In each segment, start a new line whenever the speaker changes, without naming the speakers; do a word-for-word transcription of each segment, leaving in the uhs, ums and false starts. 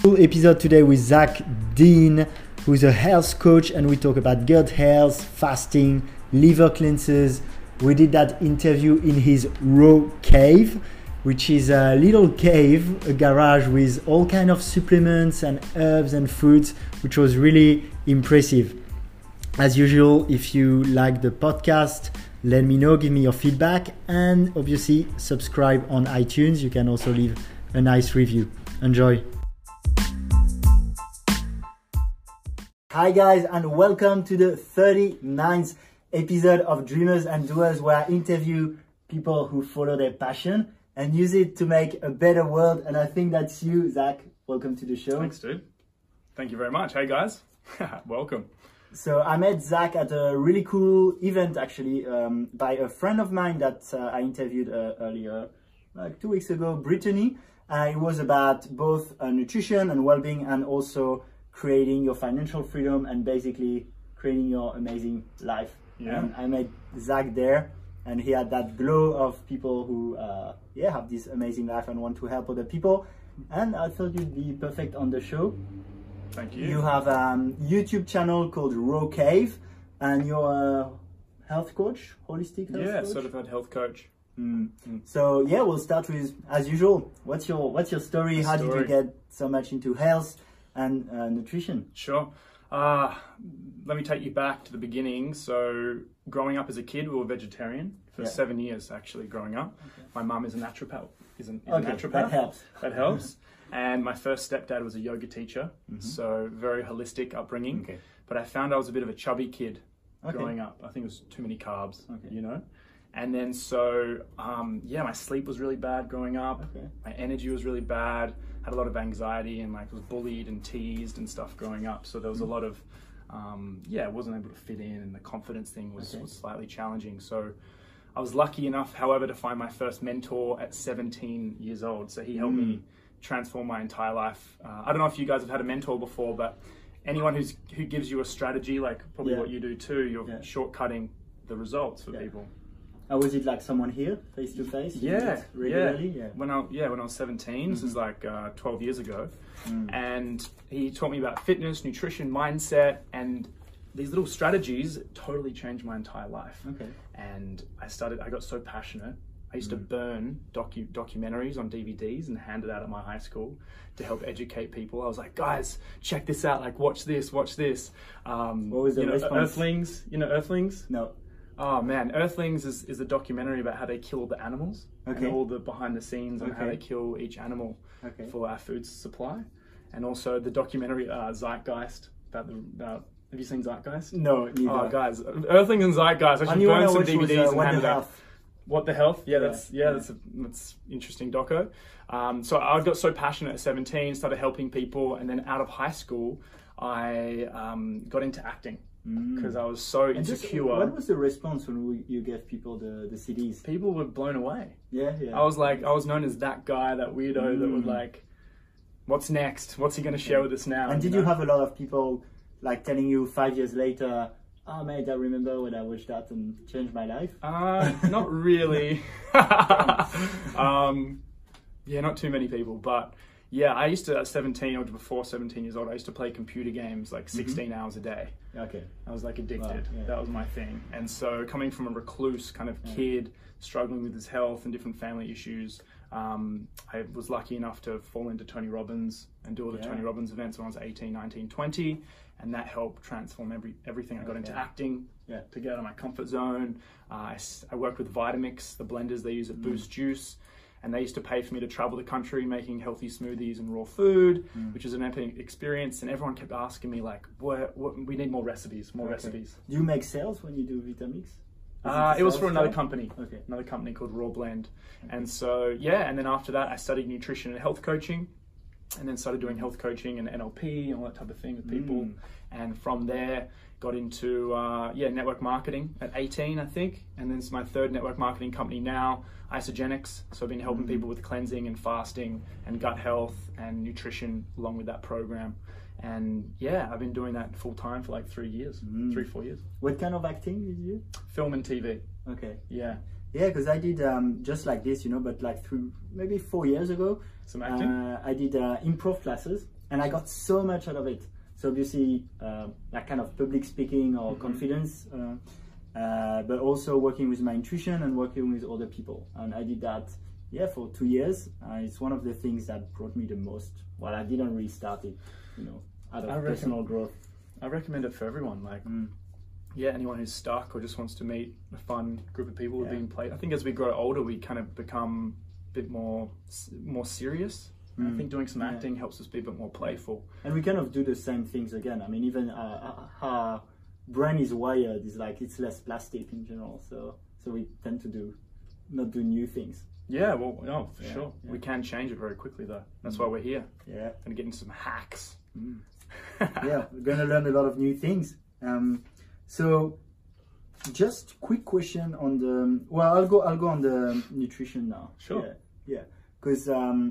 Full episode today with Zach Dean, who's a health coach, and we talk about gut health, fasting, liver cleanses. We did that interview in his Raw Cave, which is a little cave, a garage with all kind of supplements and herbs and foods, which was really impressive. As usual, if you like the podcast, let me know, give me your feedback, and obviously subscribe on iTunes. You can also leave a nice review. Enjoy. Hi guys, and welcome to the thirty-ninth episode of Dreamers and Doers, where I interview people who follow their passion and use it to make a better world. And I think that's you, Zach. Welcome to the show.
Thanks, dude. Thank you very much. Hey guys, welcome.
So I met Zach at a really cool event, actually, um, by a friend of mine that uh, I interviewed uh, earlier, like two weeks ago, Brittany. Uh, it was about both uh, nutrition and well-being, and also creating your financial freedom and basically creating your amazing life.
Yeah.
And I met Zach there, and he had that glow of people who, uh, yeah, have this amazing life and want to help other people. And I thought you'd be perfect on the show.
Thank you.
You have a um, YouTube channel called Raw Cave, and you're a health coach, holistic health
yeah,
coach.
certified health coach.
Mm. Mm. So yeah, we'll start with, as usual, what's your what's your story? How
story.
did you get so much into health and uh, nutrition?
Sure. Uh, let me take you back to the beginning. So growing up as a kid, we were vegetarian for
yeah.
seven years, actually, growing up. Okay. My mum is a naturopath. Is an, is
okay,
a naturopath.
that helps.
That helps. And my first stepdad was a yoga teacher, mm-hmm. so very holistic upbringing.
Okay.
But I found I was a bit of a chubby kid
okay.
growing up. I think it was too many carbs,
okay.
you know? And then so, um, yeah, my sleep was really bad growing up.
Okay.
My energy was really bad. Had a lot of anxiety and like was bullied and teased and stuff growing up. So there was mm-hmm. a lot of, um, yeah, I wasn't able to fit in, and the confidence thing was,
okay.
was slightly challenging. So I was lucky enough, however, to find my first mentor at seventeen years old. So he helped mm. me transform my entire life. Uh, I don't know if you guys have had a mentor before, but anyone who's who gives you a strategy, like probably
yeah.
what you do too, you're
yeah.
shortcutting the results for
yeah.
people.
Uh, was it like someone here, face to face?
Yeah,
regularly.
Yeah.
yeah.
When I yeah when I was seventeen, mm-hmm. this is like uh, twelve years ago, mm. and he taught me about fitness, nutrition, mindset, and these little strategies totally changed my entire life.
Okay.
And I started. I got so passionate. I used mm. to burn docu documentaries on D V Ds and hand it out at my high school to help educate people. I was like, guys, check this out. Like, watch this, watch this. Um,
what was the
you know,
response?
Earthlings. You know Earthlings?
No.
Oh man, Earthlings is, is a documentary about how they kill all the animals, okay. and all the behind the scenes and okay. how they kill each animal okay. for our food supply. And also the documentary uh, Zeitgeist about the about. Have you seen Zeitgeist?
No, neither.
Oh guys, Earthlings and Zeitgeist. I should burn some D V Ds
was, uh,
and hand it out. What the health? Yeah,
yeah,
that's yeah,
yeah.
that's a, that's interesting doco. Um, so I got so passionate at seventeen, started helping people, and then out of high school, I um, got into acting because mm. I was so
and
insecure.
Just, what was the response when we, you gave people the the C Ds?
People were blown away.
Yeah, yeah.
I was like, I was known as that guy, that weirdo mm. that would like, what's next? What's he going to share yeah. with us now?
And did
you, know?
you have a lot of people like telling you five years later, oh mate, I remember when I watched that and changed my life?
Uh, not really. um, yeah, not too many people, but yeah, I used to, at seventeen or before seventeen years old, I used to play computer games like sixteen mm-hmm. hours a day.
Okay.
I was like addicted.
Wow, yeah.
That was my thing. And so coming from a recluse kind of
yeah.
kid, struggling with his health and different family issues, um, I was lucky enough to fall into Tony Robbins and do all the yeah. Tony Robbins events when I was eighteen, nineteen, twenty. And that helped transform every everything. I got okay. into acting
yeah.
to get out of my comfort zone. Uh, I, I worked with Vitamix, the blenders they use at mm. Boost Juice. And they used to pay for me to travel the country making healthy smoothies and raw food, mm. which is an epic experience. And everyone kept asking me like, what, what, we need more recipes, more okay. recipes.
Do you make sales when you do Vitamix?
Uh, it, it was for another
job?
company, okay. another company called Raw Blend. Okay. And so, yeah, and then after that, I studied nutrition and health coaching, and then started doing health coaching and N L P and all that type of thing with people. Mm. And from there, got into, uh, yeah, network marketing at eighteen, I think. And then it's my third network marketing company now, Isogenics. So I've been helping mm. people with cleansing and fasting and gut health and nutrition along with that program. And yeah, I've been doing that full time for like three years, mm. three, four years.
What kind of acting did you do?
Film and T V.
Okay.
Yeah.
Yeah, because I did um, just like this, you know, but like through maybe four years ago.
Some acting?
Uh, I did uh, improv classes and I got so much out of it. So obviously, uh, that kind of public speaking or
mm-hmm.
confidence, uh, uh, but also working with my intuition and working with other people. And I did that, yeah, for two years. Uh, it's one of the things that brought me the most. Well, I didn't really start it, you know, out of
I
personal
reckon,
growth.
I recommend it for everyone. Like, mm. yeah, anyone who's stuck or just wants to meet a fun group of people yeah. being played. I think as we grow older, we kind of become a bit more, more serious. Mm. I think doing some acting yeah. helps us be a bit more playful.
And we kind of do the same things again. I mean, even uh, our brain is wired, is like it's less plastic in general. So so we tend to do, not do new things.
Yeah, well, no, for
yeah,
sure.
Yeah.
We can change it very quickly though. That's mm. why we're here.
Yeah.
And get into some hacks.
Mm. Yeah, we're going to learn a lot of new things. Um, so just quick question on the, well, I'll go, I'll go on the nutrition now.
Sure.
Yeah. Because, yeah. um,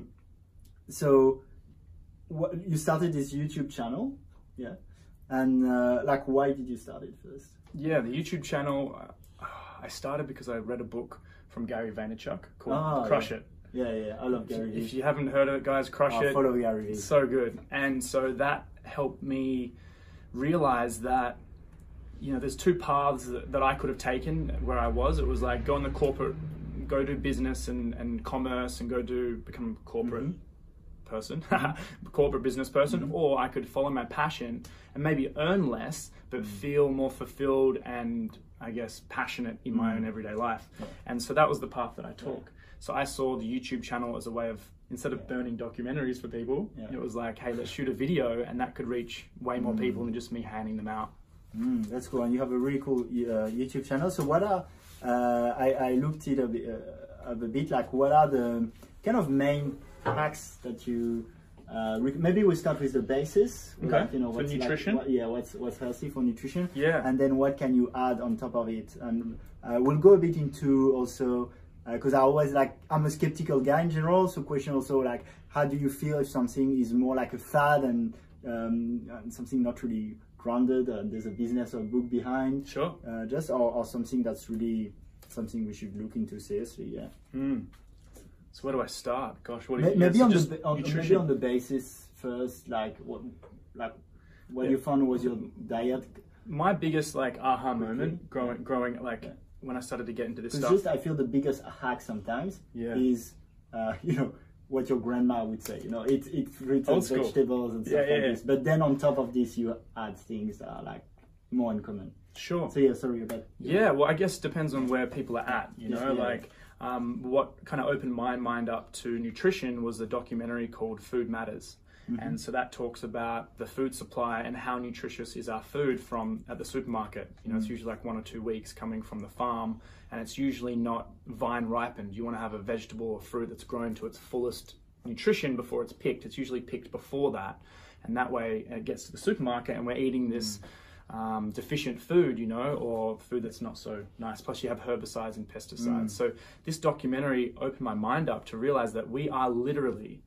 so what, you started this YouTube channel, yeah, and uh, like why did you start it first?
Yeah, the YouTube channel, uh, I started because I read a book from Gary Vaynerchuk called
oh,
Crush
yeah.
It.
Yeah, yeah, I love Gary.
If, if you haven't heard of it, guys, Crush
oh,
It.
Follow Gary.
It's so good, and so that helped me realize that, you know, there's two paths that, that I could have taken where I was. It was like go in the corporate, go do business and, and commerce, and go do become a corporate. Mm-hmm. person, corporate business person, mm-hmm. or I could follow my passion and maybe earn less, but mm-hmm. feel more fulfilled and I guess passionate in my mm-hmm. own everyday life. Yeah. And so that was the path that I took. Yeah. So I saw the YouTube channel as a way of, instead of yeah. burning documentaries for people, yeah. it was like, hey, let's shoot a video, and that could reach way more mm-hmm. people than just me handing them out.
Mm, that's cool. And you have a really cool uh, YouTube channel. So what are, uh, I, I looked it a bit, uh, a bit, like what are the kind of main hacks that you uh, maybe we start with the basis,
okay.
like, you know,
for
what's
nutrition.
Like, what, yeah, what's what's healthy for nutrition,
yeah,
and then what can you add on top of it, and uh, we'll go a bit into also because uh, I always like I'm a skeptical guy in general, so question also like how do you feel if something is more like a fad and, um, and something not really grounded and there's a business or a book behind,
sure,
uh, just or, or something that's really something we should look into seriously, yeah.
Mm. So where do I start? Gosh, what do
you, maybe,
yeah,
on
so
the, on, maybe on the basis first, like what, like what yeah. you found was your diet.
My biggest like aha moment growing, growing like yeah. when I started to get into this stuff.
Just I feel the biggest hack sometimes
yeah.
is, uh, you know, what your grandma would say. You know, it's it's fruits and vegetables and stuff
yeah,
like
yeah,
this. But then on top of this, you add things that are like more uncommon.
Sure.
So yeah, sorry about.
Yeah, well, I guess it depends on where people are at. You know,
yeah,
like.
Yeah.
Um, what kind of opened my mind up to nutrition was a documentary called Food Matters. Mm-hmm. And so that talks about the food supply and how nutritious is our food from at the supermarket. You know, mm-hmm. it's usually like one or two weeks coming from the farm, and it's usually not vine ripened. You want to have a vegetable or fruit that's grown to its fullest nutrition before it's picked. It's usually picked before that. And that way it gets to the supermarket and we're eating this mm-hmm. Um, deficient food, you know, or food that's not so nice. Plus you have herbicides and pesticides. Mm. So this documentary opened my mind up to realize that we are literally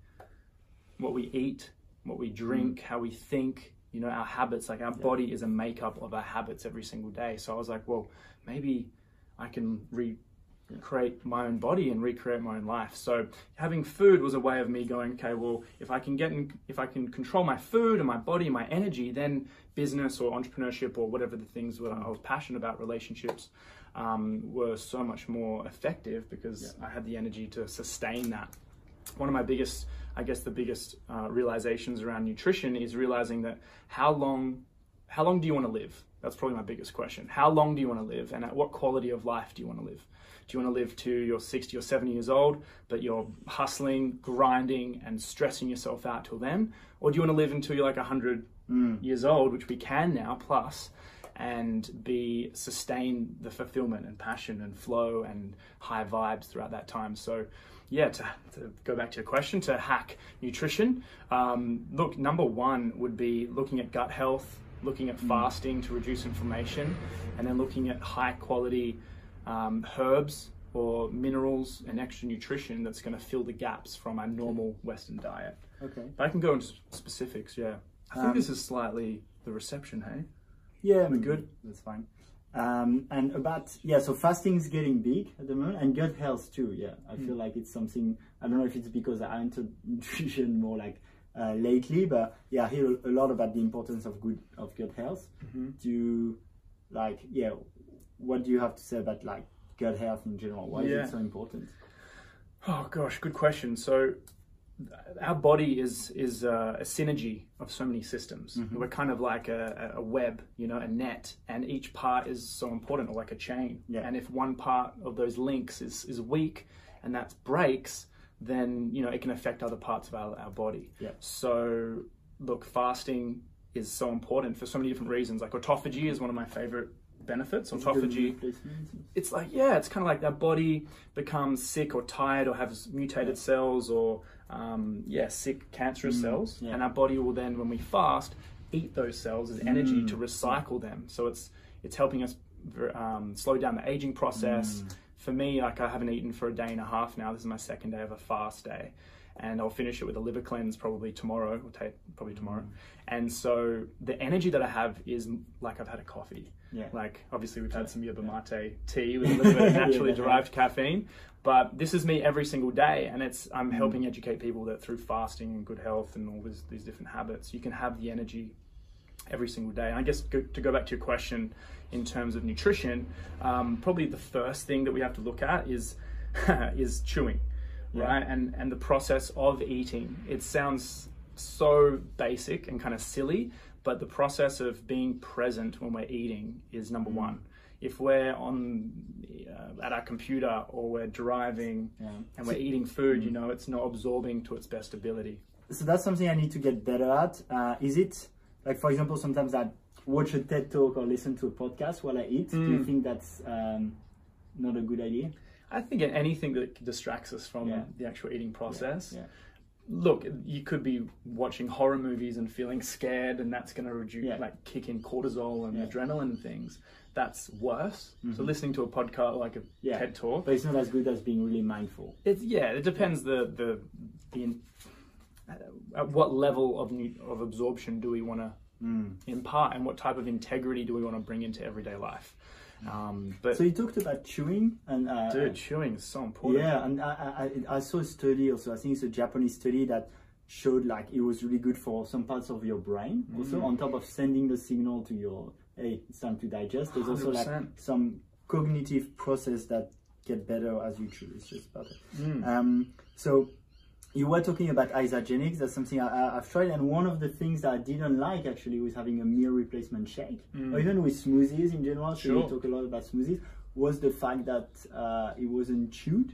what we eat, what we drink, mm. how we think, you know, our habits, like our yeah. body is a makeup of our habits every single day. So I was like, well, maybe I can recreate my own body and recreate my own life. So having food was a way of me going, okay, well, if I can get in, if I can control my food and my body and my energy, then business or entrepreneurship or whatever the things that I was passionate about, relationships, um, were so much more effective because yeah. I had the energy to sustain that. One of my biggest, I guess the biggest uh, realizations around nutrition is realizing that how long, how long do you want to live? That's probably my biggest question. How long do you want to live, and at what quality of life do you want to live? Do you want to live to you're sixty or seventy years old, but you're hustling, grinding, and stressing yourself out till then? Or do you want to live until you're like one hundred mm. years old, which we can now, plus, and be sustain the fulfillment and passion and flow and high vibes throughout that time? So yeah, to, to go back to your question, to hack nutrition, um, look, number one would be looking at gut health, looking at mm. fasting to reduce inflammation, and then looking at high quality um, herbs or minerals and extra nutrition that's going to fill the gaps from our normal Western diet.
Okay.
But I can go into specifics, yeah. I think
um,
this is slightly the reception, hey?
Yeah,
we're good.
That's fine. Um, and about, yeah, so fasting's getting big at the moment, and gut health too, yeah. I mm. feel like it's something, I don't know if it's because I entered nutrition more like uh, lately, but yeah, I hear a lot about the importance of good of gut health.
Mm-hmm.
Do you, like, yeah, what do you have to say about like gut health in general? Why
yeah.
is it so important?
Oh gosh, good question. So our body is is uh, a synergy of so many systems. Mm-hmm. We're kind of like a, a web, you know, a net, and each part is so important, or like a chain.
Yeah.
And if one part of those links is, is weak and that breaks, then, you know, it can affect other parts of our, our body.
Yeah.
So look, fasting is so important for so many different reasons. Like autophagy is one of my favorite benefits. Autophagy, it's like, yeah, it's kind of like our body becomes sick or tired or has mutated
yeah.
cells or um, yeah, sick cancerous mm, cells, yeah. and our body will then, when we fast, eat those cells as energy mm. to recycle them. So it's it's helping us um, slow down the aging process. Mm. For me, like I haven't eaten for a day and a half now. This is my second day of a fast day, and I'll finish it with a liver cleanse probably tomorrow. We'll take probably tomorrow, mm. and so the energy that I have is like I've had a coffee.
Yeah.
Like obviously we've had some yerba mate tea with a little bit of naturally yeah. derived caffeine, but this is me every single day, and it's I'm helping mm. educate people that through fasting and good health and all these, these different habits, you can have the energy every single day. And I guess go, to go back to your question in terms of nutrition, um, probably the first thing that we have to look at is is chewing, yeah. right? And and the process of eating. It sounds so basic and kind of silly, but the process of being present when we're eating is number mm. one. If we're on uh, at our computer or we're driving yeah. and we're eating food, mm. you know, it's not absorbing to its best ability.
So that's something I need to get better at. Uh, is it, like, for example, sometimes I watch a TED Talk or listen to a podcast while I eat. Mm. Do you think that's um, not a good idea?
I think anything that distracts us from
yeah.
the actual eating process.
Yeah. Yeah.
Look, you could be watching horror movies and feeling scared, and that's going to reduce,
yeah.
like, kick in cortisol and
yeah.
adrenaline and things. That's worse.
Mm-hmm.
So listening to a podcast like a
yeah.
TED Talk,
but it's not as good as being really mindful.
It's yeah. It depends yeah. the the the in, at what level of new, of absorption do we want to mm. impart, and what type of integrity do we want to bring into everyday life. Um, but
so you talked about chewing, and uh,
dude, chewing is so important.
Yeah, and I, I I saw a study also. I think it's a Japanese study that showed like it was really good for some parts of your brain. Mm. Also, on top of sending the signal to your hey, it's time to digest. There's also one hundred percent. Like some cognitive process that get better as you chew. It's just better. Mm. Um, so. You were talking about isogenics. That's something I, I've tried, and one of the things that I didn't like actually was having a meal replacement shake, mm. or even with smoothies in general. So sure. we talk a lot about smoothies. Was the fact that uh, it wasn't chewed?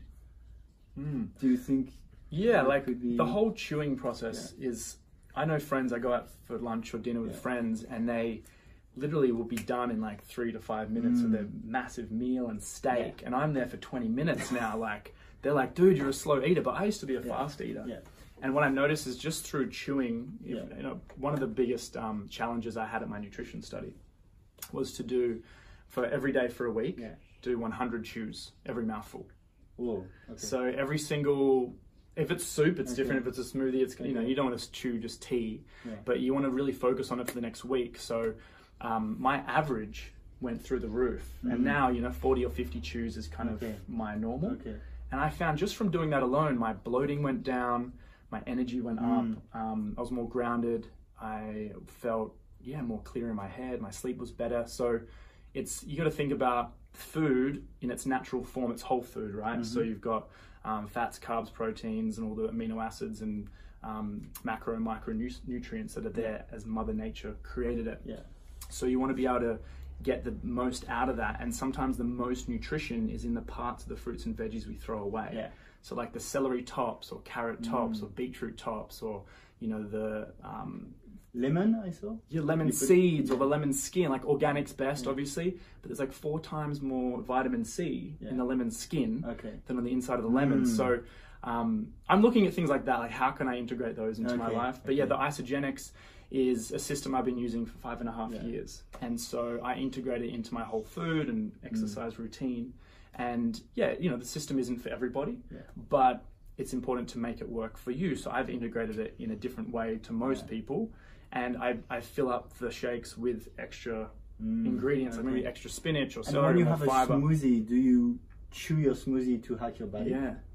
Mm. Do you think?
Yeah, like be... the whole chewing process yeah. is. I know friends. I go out for lunch or dinner with yeah. friends, and they literally will be done in like three to five minutes mm. of their massive meal and steak, yeah. and I'm there for twenty minutes now, like. They're like, dude, you're a slow eater, but I used to be a yeah. fast eater.
Yeah.
And what I noticed is just through chewing, if, yeah. you know, one of the biggest um, challenges I had at my nutrition study was to do, for every day for a week, yeah. do one hundred chews, every mouthful.
Whoa. Okay.
So every single, if it's soup, it's okay. different. If it's a smoothie, it's, you know,
okay.
you don't want to chew just tea,
yeah.
but you want to really focus on it for the next week. So um, my average went through the roof. Mm-hmm. And now, you know, forty or fifty chews is kind okay. of my normal.
Okay.
And I found just from doing that alone, my bloating went down, my energy went
mm.
up, um, I was more grounded, I felt, yeah, more clear in my head, my sleep was better. So it's, you got to think about food in its natural form, it's whole food, right? Mm-hmm. So you've got um, fats, carbs, proteins, and all the amino acids and um, macro and micronutrients that are there as Mother Nature created it.
Yeah.
So you want to be able to get the most out of that, and sometimes the most nutrition is in the parts of the fruits and veggies we throw away.
Yeah.
So like the celery tops or carrot tops
mm.
or beetroot tops, or you know the um,
lemon I saw.
Yeah, lemon put, seeds yeah. or the lemon skin. Like organic's best, yeah. obviously, but there's like four times more vitamin C yeah. in the lemon skin
okay.
than on the inside of the lemon. Mm. So um, I'm looking at things like that, like how can I integrate those into
okay.
my life? But
okay.
yeah, the isogenics is a system I've been using for five and a half
yeah.
years. And so I integrate it into my whole food and exercise mm. routine. And yeah, you know, the system isn't for everybody,
yeah.
but it's important to make it work for you. So I've integrated it in a different way to most yeah. people. And I, I fill up the shakes with extra mm. ingredients, okay. like maybe extra spinach or
and
celery
when you
or
have
fiber.
a smoothie, do you chew your smoothie to hack your body?
Yeah.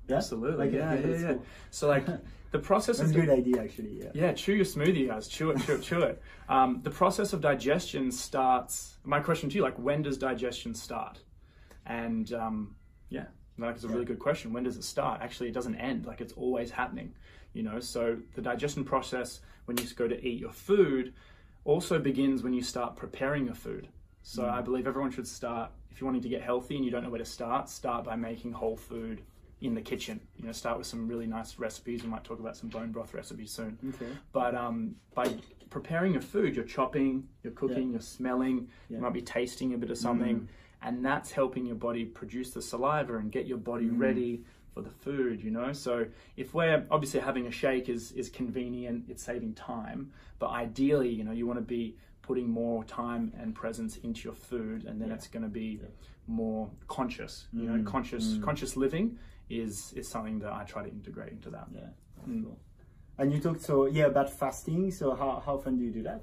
Yeah?
Absolutely.
Okay,
yeah,
yeah,
yeah,
that's
yeah.
cool.
So like the process
That's
of
a good idea, actually. Yeah.
Yeah, chew your smoothie, guys. Chew it, chew it, chew it. Um, the process of digestion starts. My question to you, like, when does digestion start? And um, yeah, like it's a really good question. When does it start? Actually, it doesn't end. Like it's always happening. You know, so the digestion process when you go to eat your food also begins when you start preparing your food. So mm. I believe everyone should start, if you're wanting to get healthy and you don't know where to start, start by making whole food in the kitchen. You know, start with some really nice recipes. We might talk about some bone broth recipes soon.
Okay.
But um, by preparing your food, you're chopping, you're cooking, yeah. you're smelling, yeah. you might be tasting a bit of something, mm. and that's helping your body produce the saliva and get your body mm. ready for the food, you know? So if we're, obviously having a shake is, is convenient, it's saving time, but ideally, you know, you want to be putting more time and presence into your food, and then yeah. it's going to be yeah. more conscious, you know, mm. conscious, mm. conscious living is is something that I try to integrate into that.
Yeah, mm. cool. And you talked so yeah about fasting. So how how often do you do that?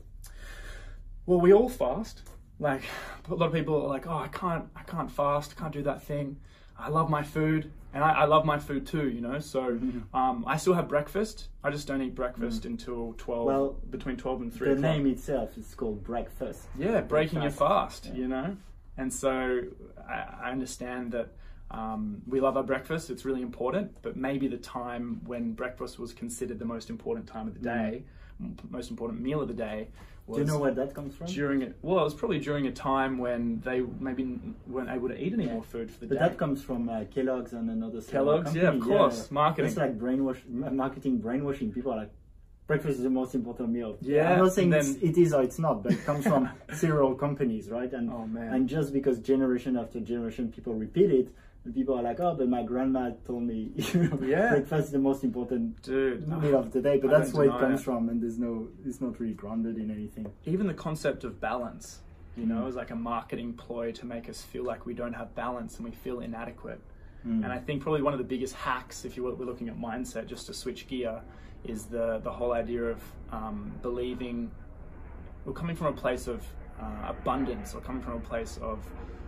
Well, we all fast. Like a lot of people are like, oh, I can't, I can't fast, I can't do that thing. I love my food, and I, I love my food too, you know. So mm-hmm. um, I still have breakfast. I just don't eat breakfast mm. until twelve. Well, between twelve and three.
The
o'clock.
name itself is called breakfast.
Yeah, breaking
fast.
your fast,
yeah.
you know. And so I, I understand that. Um, we love our breakfast, it's really important, but maybe the time when breakfast was considered the most important time of the day, mm. most important meal of the day, was...
Do you know where that comes from?
During it, well, it was probably during a time when they maybe weren't able to eat any yeah. more food for the
but
day.
But that comes from uh, Kellogg's and another
Kellogg's,
company.
yeah, of course,
yeah.
marketing.
It's like brainwash, marketing brainwashing. People are like, breakfast is the most important meal.
Yeah,
I'm not saying
then,
it's, it is or it's not, but it comes from cereal companies, right? And,
oh, man.
and just because generation after generation people repeat it, and people are like, oh, but my grandma told me
yeah.
breakfast is the most important
Dude,
meal of the day. But
I
that's where it comes
it.
from, and there's no, it's not really grounded in anything.
Even the concept of balance, you know, is like a marketing ploy to make us feel like we don't have balance and we feel inadequate. Mm. And I think probably one of the biggest hacks, if you were, we're looking at mindset, just to switch gear, is the the whole idea of um, believing we're coming from a place of uh, abundance, or coming from a place of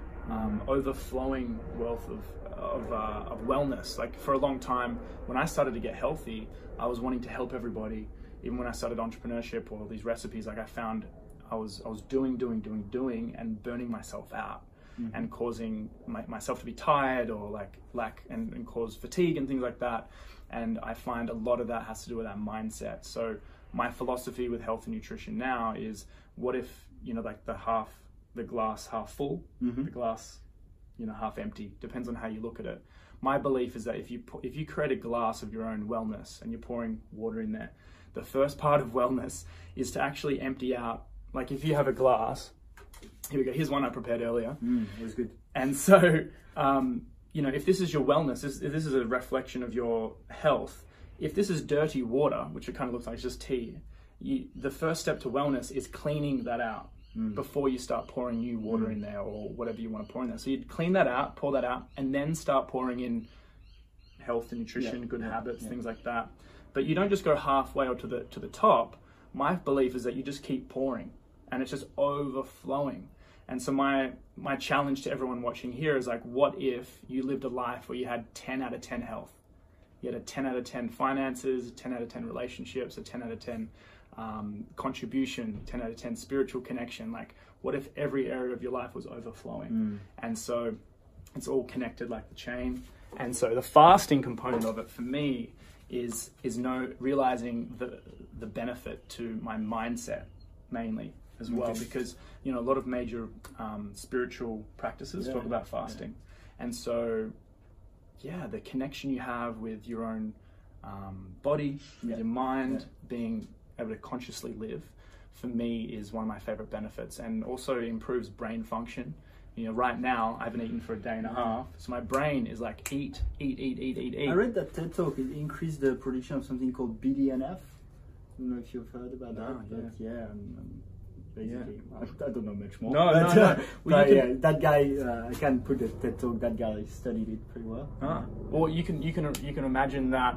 um, overflowing wealth of of, uh, of wellness. Like for a long time, when I started to get healthy, I was wanting to help everybody. Even when I started entrepreneurship or these recipes, like I found I was I was doing, doing, doing, doing, and burning myself out. Mm-hmm. And causing my, myself to be tired or like lack and, and cause fatigue and things like that. And I find a lot of that has to do with our mindset. So my philosophy with health and nutrition now is, what if, you know, like the half, the glass half full, mm-hmm. the glass, you know, half empty, depends on how you look at it. My belief is that if you if you create a glass of your own wellness and you're pouring water in there, the first part of wellness is to actually empty out. Like if you have a glass, here we go. Here's one I prepared earlier.
Mm, it was good.
And so, um, you know, if this is your wellness, this, if this is a reflection of your health, if this is dirty water, which it kind of looks like it's just tea, you, the first step to wellness is cleaning that out mm. before you start pouring new water mm. in there or whatever you want to pour in there. So you'd clean that out, pour that out, and then start pouring in health and nutrition,
yeah,
good
yeah,
habits,
yeah.
things like that. But you don't just go halfway or to the to the top. My belief is that you just keep pouring, and it's just overflowing. And so my my challenge to everyone watching here is like, what if you lived a life where you had ten out of ten health? You had a ten out of ten finances, a ten out of ten relationships, a ten out of ten um, contribution, ten out of ten spiritual connection. Like, what if every area of your life was overflowing? Mm. And so it's all connected like the chain. And so the fasting component of it for me is is no realizing the the benefit to my mindset mainly as well, okay. because you know a lot of major um, spiritual practices yeah, talk about fasting, yeah. and so yeah, the connection you have with your own um, body, with yeah. your mind, yeah. being able to consciously live, for me is one of my favorite benefits, and also improves brain function. You know, right now I haven't eaten for a day and a half, so my brain is like eat, eat, eat, eat, eat, eat.
I read that TED Talk, it increased the production of something called B D N F. I don't know if you've heard about
no,
that, but yeah, um, um, basically,
yeah.
I, I don't know much more.
No,
but,
no, no.
Uh,
Well,
but
you
yeah,
can...
that guy, uh, I can't put the TED Talk, that guy studied it pretty well.
Ah. Well, you can, you can, you can imagine that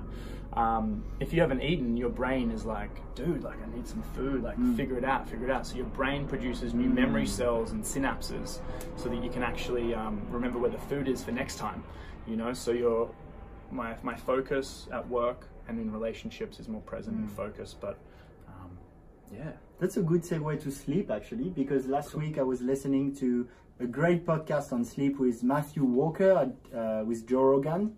um, if you haven't eaten, your brain is like, dude, like I need some food, like mm. figure it out, figure it out. So your brain produces new mm. memory cells and synapses so that you can actually um, remember where the food is for next time, you know, so you're, my my focus at work and in relationships is more present mm. and focused. But um, yeah,
that's a good segue to sleep actually, because last cool. week I was listening to a great podcast on sleep with Matthew Walker uh, with Joe Rogan,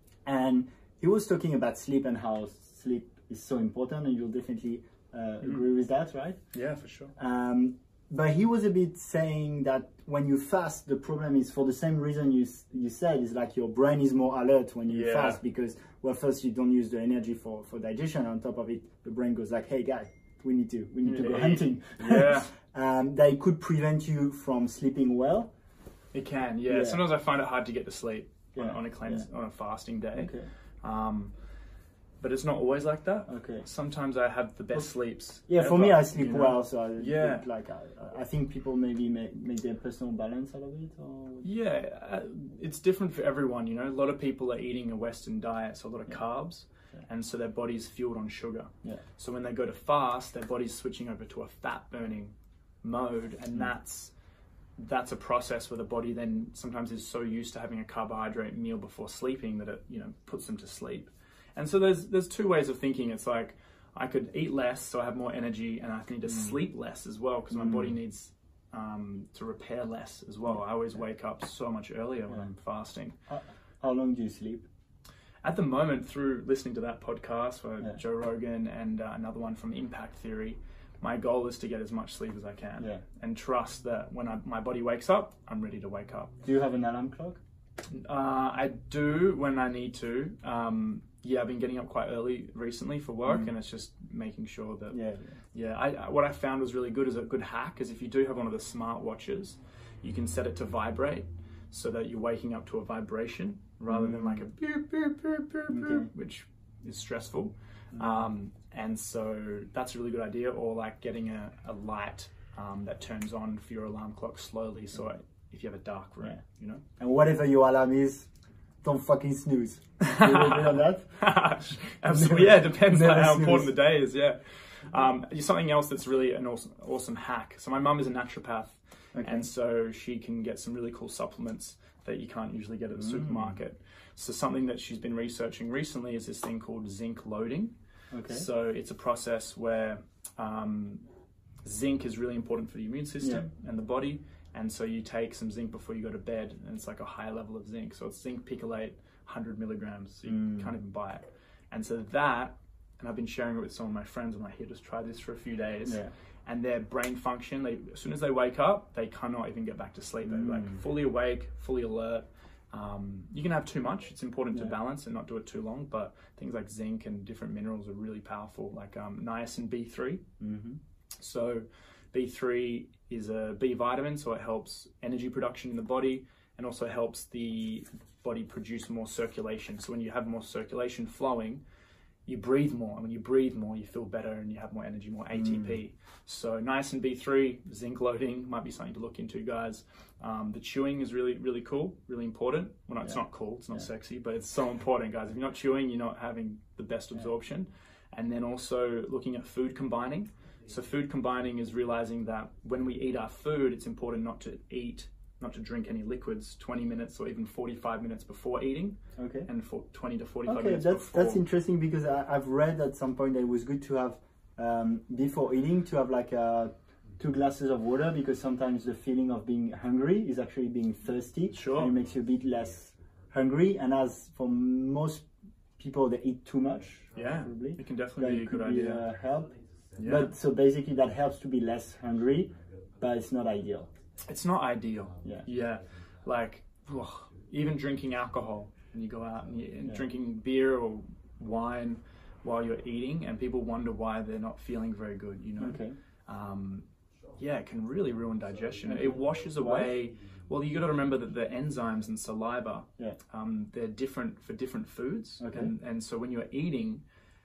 and he was talking about sleep and how sleep is so important, and you'll definitely uh, mm. agree with that, right?
Yeah, for sure.
Um, but he was a bit saying that when you fast, the problem is for the same reason you you said, is like your brain is more alert when you yeah. fast, because well, first you don't use the energy for for digestion. On top of it, the brain goes like, hey guy, we need to we need yeah. to go hunting.
Yeah.
um, that could prevent you from sleeping well.
It can, yeah. yeah. Sometimes I find it hard to get to sleep
yeah.
on, on a cleanse
yeah.
on a fasting day.
Okay.
Um, but it's not always like that.
Okay.
Sometimes I have the best well, sleeps.
Yeah,
ever,
for me, I sleep
you know?
well, so I,
yeah.
like I, I think people maybe make, make their personal balance out of it. Or...
Yeah, uh, it's different for everyone. You know, a lot of people are eating a Western diet, so a lot of yeah. carbs, yeah. and so their body's fueled on sugar.
Yeah.
So when they go to fast, their body's switching over to a fat burning mode, and mm. that's that's a process where the body then sometimes is so used to having a carbohydrate meal before sleeping that it, you know, puts them to sleep. And so there's there's two ways of thinking. It's like I could eat less so I have more energy, and I need to mm. sleep less as well, because my mm. body needs um, to repair less as well. I always wake up so much earlier when yeah. I'm fasting.
How, how long do you sleep?
At the moment, through listening to that podcast for yeah. Joe Rogan and uh, another one from Impact Theory, my goal is to get as much sleep as I can
yeah.
and trust that when I, my body wakes up, I'm ready to wake up.
Do you have an alarm clock?
Uh, I do when I need to. Um, yeah, I've been getting up quite early recently for work, mm. and it's just making sure that.
Yeah.
Yeah. yeah I, I, what I found was really good is a good hack is if you do have one of the smart watches, you can set it to vibrate so that you're waking up to a vibration rather mm. than like a beep, beep, beep, beep, beep,
okay.
which is stressful.
Mm.
Um, and so that's a really good idea. Or like getting a, a light um, that turns on for your alarm clock slowly, so it, if you have a dark room,
yeah.
you know.
And whatever your alarm is, don't fucking snooze. Do you agree on that?
Absolutely. Yeah, it depends on how snooze. important the day is. Yeah. Um, something else that's really an awesome, awesome hack. So my mum is a naturopath, okay. and so she can get some really cool supplements that you can't usually get at the mm. supermarket. So something that she's been researching recently is this thing called zinc loading.
Okay.
So it's a process where um, zinc is really important for the immune system yeah. and the body. And so you take some zinc before you go to bed, and it's like a high level of zinc. So it's zinc picolate, one hundred milligrams, so you mm. can't even buy it. And so that, and I've been sharing it with some of my friends, I'm like, here, just try this for a few days.
Yeah.
And their brain function, they, as soon as they wake up, they cannot even get back to sleep. They're mm. like fully awake, fully alert. Um, you can have too much. It's important yeah. to balance and not do it too long, but things like zinc and different minerals are really powerful, like um, niacin B three.
Mm-hmm.
So B three is a B vitamin, so it helps energy production in the body and also helps the body produce more circulation. So when you have more circulation flowing, you breathe more, and when you breathe more, you feel better and you have more energy, more A T P. Mm. So niacin B three, zinc loading might be something to look into, guys. Um, the chewing is really, really cool, really important. Well, no, it's yeah. not cool, it's not yeah. sexy, but it's so important, guys. If you're not chewing, you're not having the best absorption. Yeah. And then also looking at food combining. So food combining is realizing that when we eat our food, it's important not to eat, not to drink any liquids twenty minutes or even forty-five minutes before eating.
Okay.
And for twenty to forty-five
okay,
minutes
that's,
before.
That's interesting, because I, I've read at some point that it was good to have, um, before eating, to have like uh, two glasses of water, because sometimes the feeling of being hungry is actually being thirsty.
Sure.
And it makes you a bit less hungry. And as for most people that eat too much,
yeah,
probably,
it can definitely be a good idea.
Be, uh, help.
Yeah.
But so basically that helps to be less hungry, but it's not ideal.
It's not ideal.
Yeah.
Yeah. Like ugh, even drinking alcohol, and you go out and, you, and
yeah. drinking
beer or wine while you're eating, and people wonder why they're not feeling very good, you know.
Okay.
Um, yeah, it can really ruin digestion. It washes away. Well, you got to remember that the enzymes in saliva,
yeah.
um, they're different for different foods,
okay.
and and so when you're eating.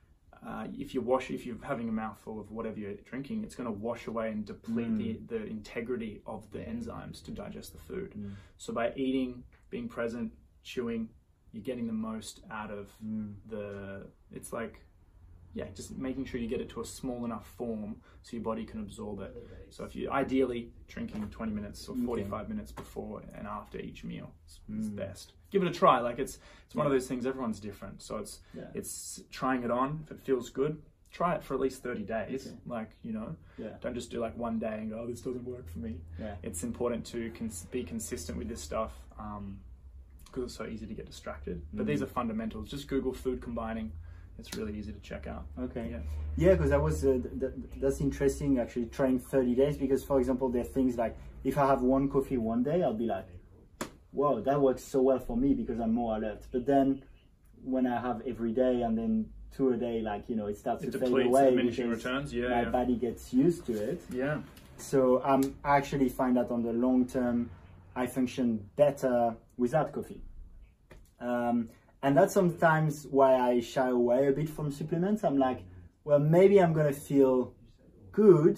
Uh, if you wash, if you're having a mouthful of whatever you're drinking, it's going to wash away and deplete mm. the, the integrity of the enzymes to digest the food.
Mm.
So by eating, being present, chewing, you're getting the most out of
mm.
the, it's like, yeah, just making sure you get it to a small enough form so your body can absorb it. So if you ideally drinking twenty minutes or forty-five okay. minutes before and after each meal is,
mm.
is best. give it a try. Like it's it's one of those things. Everyone's different, so it's
Yeah.
it's trying it on. If it feels good, try it for at least thirty days.
Okay.
Like, you know,
Yeah.
don't just do like one day and go, oh, this doesn't work for me.
Yeah.
It's important to cons- be consistent with this stuff um, because it's so easy to get distracted. But
Mhm.
these are fundamentals. Just Google food combining. It's really easy to check out.
Okay.
Yeah.
Yeah, because I was uh, th- th- that's interesting actually trying thirty days because for example there are things like if I have one coffee one day I'll be like, wow, that works so well for me because I'm more alert. But then when I have every day and then two a day, like, you know, it starts
It
to fade
depletes,
away
diminishing
because
returns. Yeah,
my
yeah.
body gets used to it.
Yeah.
So um, I actually find that on the long term, I function better without coffee. Um, and that's sometimes why I shy away a bit from supplements. I'm like, well, maybe I'm going to feel good,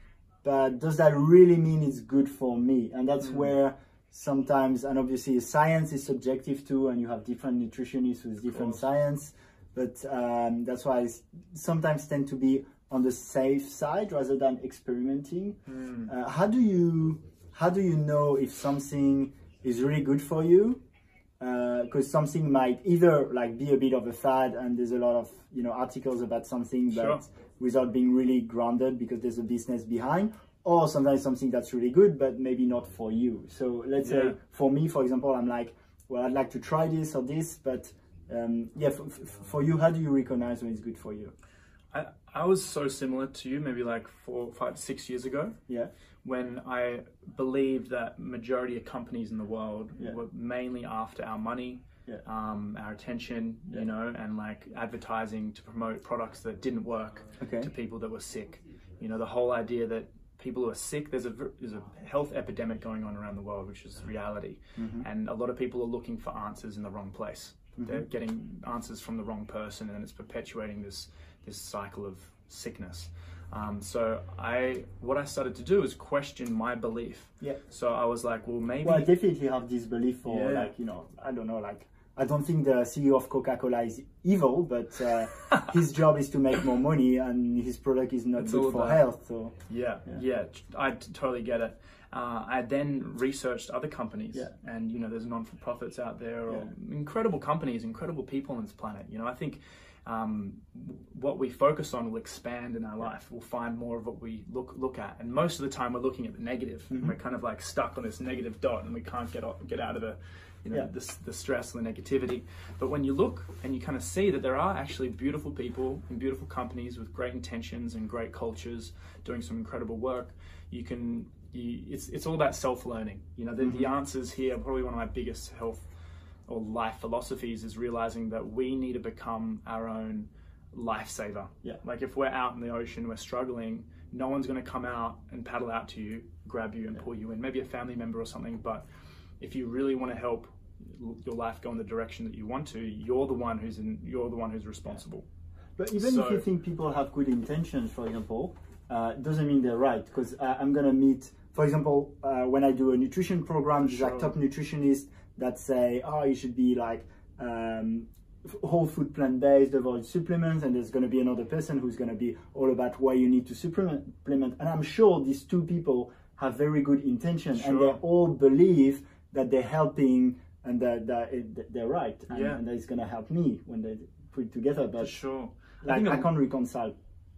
but does that really mean it's good for me? And that's
Mm.
where sometimes, and obviously science is subjective too, and you have different nutritionists with different
course.
science, but um, that's why I s- sometimes tend to be on the safe side rather than experimenting.
Mm.
Uh, how do you how do you know if something is really good for you? Because uh, something might either like be a bit of a fad, and there's a lot of you know articles about something, but
Sure.
without being really grounded because there's a business behind. Or sometimes something that's really good, but maybe not for you. So let's
Yeah.
say for me, for example, I'm like, well, I'd like to try this or this, but um, yeah, f- f- for you, how do you recognize when it's good for you?
I, I was so similar to you maybe like four, five, six years ago
Yeah,
when I believed that majority of companies in the world
Yeah.
were mainly after our money,
Yeah.
um, our attention,
Yeah.
you know, and like advertising to promote products that didn't work
Okay.
to people that were sick. You know, the whole idea that people who are sick, there's a there's a health epidemic going on around the world, which is reality,
Mhm.
and a lot of people are looking for answers in the wrong place.
Mhm.
They're getting answers from the wrong person, and it's perpetuating this this cycle of sickness. Um, so I, what I started to do is question my belief.
Yeah.
So I was like, well, maybe.
Well, I definitely have this belief for
Yeah.
like, you know, I don't know, like, I don't think the C E O of Coca-Cola is evil, but uh, his job is to make more money and his product is not
It's
good
all
for
about-
health. So
Yeah,
Yeah.
yeah, I t- totally get it. Uh, I then researched other companies,
Yeah.
and you know, there's non-for-profits out there, or
Yeah.
incredible companies, incredible people on this planet. You know, I think um, what we focus on will expand in our life. We'll find more of what we look look at, and most of the time we're looking at the negative.
Mm-hmm.
And we're kind of like stuck on this negative dot, and we can't get off, get out of the, you know,
Yeah.
the, the stress and the negativity. But when you look and you kind of see that there are actually beautiful people in beautiful companies with great intentions and great cultures doing some incredible work, you can. You, it's it's all about self-learning. You know, the, the answers here. Probably one of my biggest health or life philosophies is realizing that we need to become our own lifesaver.
Yeah.
Like if we're out in the ocean, we're struggling, no one's going to come out and paddle out to you, grab you and pull you in. Maybe a family member or something. But if you really want to help your life go in the direction that you want to, you're the one who's in. You're the one who's responsible.
But even
So-
if you think people have good intentions, for example, uh, doesn't mean they're right. Because uh, I'm gonna meet, for example, uh, when I do a nutrition program, these are
Sure.
top nutritionists that say, "Oh, you should be like um, f- whole food, plant based, avoid supplements." And there's gonna be another person who's gonna be all about why you need to supplement. supplement. And I'm sure these two people have very good intention, and they
Sure.
all believe that they're helping and that, that it, they're right, and,
Yeah.
and that it's gonna help me when they put it together. But
For sure. I
like
think
I
a-
can't reconcile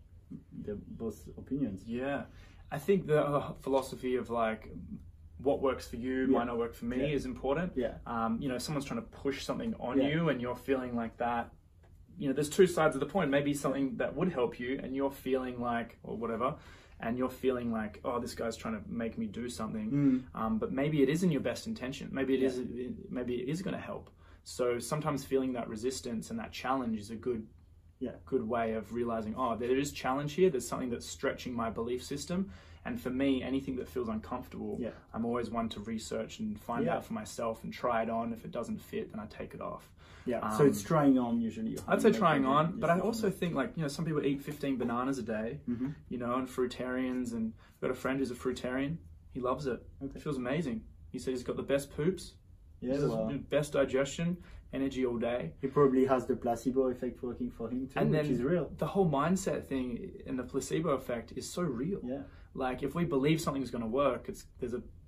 the both opinions.
Yeah, I think the uh, philosophy of like what works for you
Yeah.
might not work for me
Yeah.
is important.
Yeah.
Um, you know, someone's trying to push something on
Yeah.
you, and you're feeling like that. You know, there's two sides of the point. Maybe something that would help you, and you're feeling like, or whatever, and you're feeling like, oh, this guy's trying to make me do something.
Mm.
Um, but maybe it is in your best intention. Maybe it
Yeah.
is. Maybe it is going to help. So sometimes feeling that resistance and that challenge is a good
Yeah.
good way of realizing, oh, there is challenge here. There's something that's stretching my belief system. And for me, anything that feels uncomfortable,
Yeah.
I'm always one to research and find
Yeah.
out for myself and try it on. If it doesn't fit, then I take it off.
Yeah. so
Um,
it's trying on usually.
I'd say
Like,
trying
uh,
on, but I
yes,
also think like, you know, some people eat fifteen bananas a day,
Mhm.
you know, and fruitarians. And I've got a friend who's a fruitarian. He loves it.
Okay.
It feels amazing. He says he's got the best poops,
Yeah.
he says
Well,
best digestion, energy all day.
he probably has the placebo effect working for him too,
And
which
then
is real.
the whole mindset thing and the placebo effect is so real.
Yeah.
Like if we believe something's going to work, it's there's a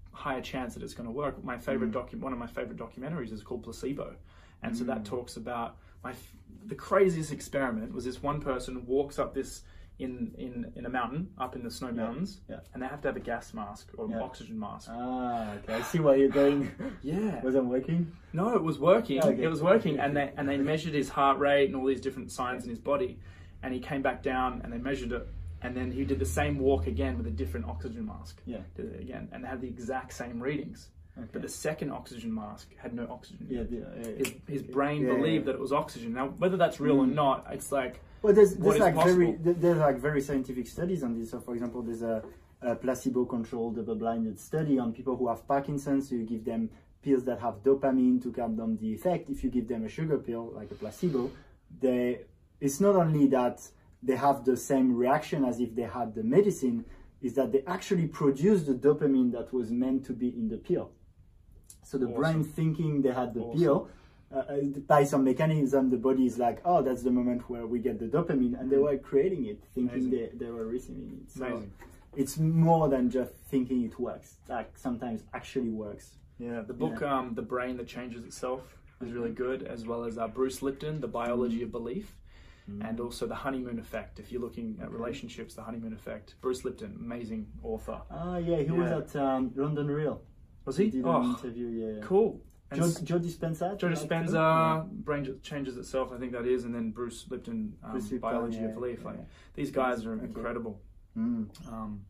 higher chance that it's going to work. My favorite mm. docu- one of my favorite documentaries is called Placebo, and mm. so that talks about my f- the craziest experiment was this one person walks up this in in in a mountain up in the snow
yeah.
mountains,
yeah.
and they have to have a gas mask or an
yeah.
oxygen mask.
Ah, okay. I see why you're going.
Yeah,
was it working?
No, it was working.
Okay.
It was working, and they and they measured his heart rate and all these different signs in his body, and he came back down and they measured it. And then he did the same walk again with a different oxygen mask.
Yeah.
Did it again, and they had the exact same readings. Okay. But the second oxygen mask had no oxygen.
Yeah. The, uh,
his his brain
yeah,
believed
yeah.
that it was oxygen. Now, whether that's real mm. or not, it's like.
Well, there's, there's
what
like
is
very there's like very scientific studies on this. So, for example, there's a, a placebo-controlled, double-blinded study on people who have Parkinson's. So you give them pills that have dopamine to calm down the effect. If you give them a sugar pill like a placebo, they it's not only that they have the same reaction as if they had the medicine, is that they actually produce the dopamine that was meant to be in the pill. So the awesome. brain thinking they had the awesome. pill, uh, by some mechanism, the body is like, oh, that's the moment where we get the dopamine, and they were creating it, thinking they, they were receiving it. So Amazing. It's more than just thinking it works. Like sometimes actually works.
Yeah, the book, yeah. um, The Brain That Changes Itself is really good, as well as uh, Bruce Lipton, The Biology mm. of Belief. And also The Honeymoon Effect. If you're looking at relationships, The Honeymoon Effect. Bruce Lipton, amazing author.
Ah, yeah, he yeah. was at um, London Real.
Was he?
He did
oh,
an interview, yeah.
Cool.
Joe, Joe Dispenza?
Joe Dispenza, yeah. Brain Changes Itself, I think that is, and then Bruce Lipton, um, Bruce Lipton Biology yeah, of Belief. Like, yeah. These guys are okay. incredible.
Mm.
Um,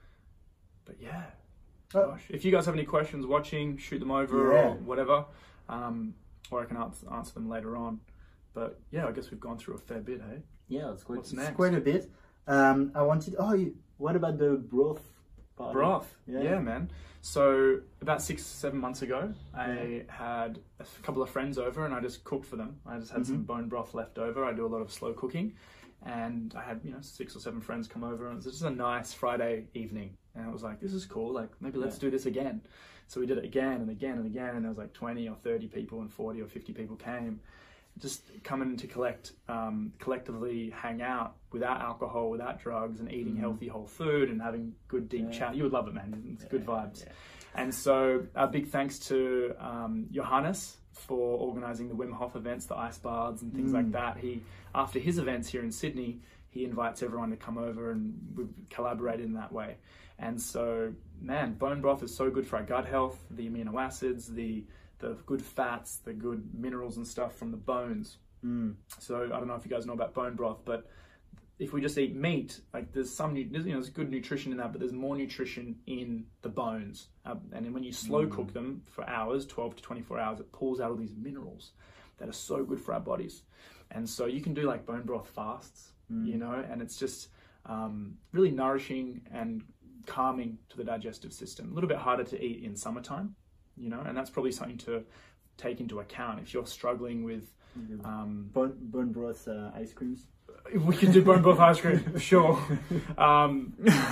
but yeah, oh. gosh. If you guys have any questions watching, shoot them over yeah. or whatever, um, or I can answer, answer them later on. But yeah, I guess we've gone through a fair bit, hey?
Yeah, it's quite,
What's
it's
next?
quite a bit. Um, I wanted, oh, you, what about the broth part?
Broth, yeah. yeah, man. So about six, seven months ago, I had a couple of friends over and I just cooked for them. I just had mm-hmm. some bone broth left over. I do a lot of slow cooking. And I had, you know, six or seven friends come over, and it was just a nice Friday evening. And I was like, this is cool, like maybe let's yeah. do this again. So we did it again and again and again, and there was like twenty or thirty people, and forty or fifty people came. Just coming to collect, um, collectively hang out without alcohol, without drugs, and eating mm. healthy whole food and having good deep yeah. chat. You would love it, man. It's yeah, good vibes. Yeah. And so a big thanks to um, Johannes for organising the Wim Hof events, the ice baths and things mm. like that. He, after his events here in Sydney, he invites everyone to come over, and we've collaborated in that way. And so, man, bone broth is so good for our gut health, the amino acids, the the good fats, the good minerals and stuff from the bones.
Mm.
So I don't know if you guys know about bone broth, but if we just eat meat, like there's some, you know, there's good nutrition in that, but there's more nutrition in the bones. Uh, and then when you slow mm. cook them for hours, twelve to twenty-four hours, it pulls out all these minerals that are so good for our bodies. And so you can do like bone broth fasts, mm. you know, and it's just um, really nourishing and calming to the digestive system. A little bit harder to eat in summertime, you know, and that's probably something to take into account if you're struggling with um,
bone, bone broth uh, ice creams.
We can do bone broth ice cream for sure. Um,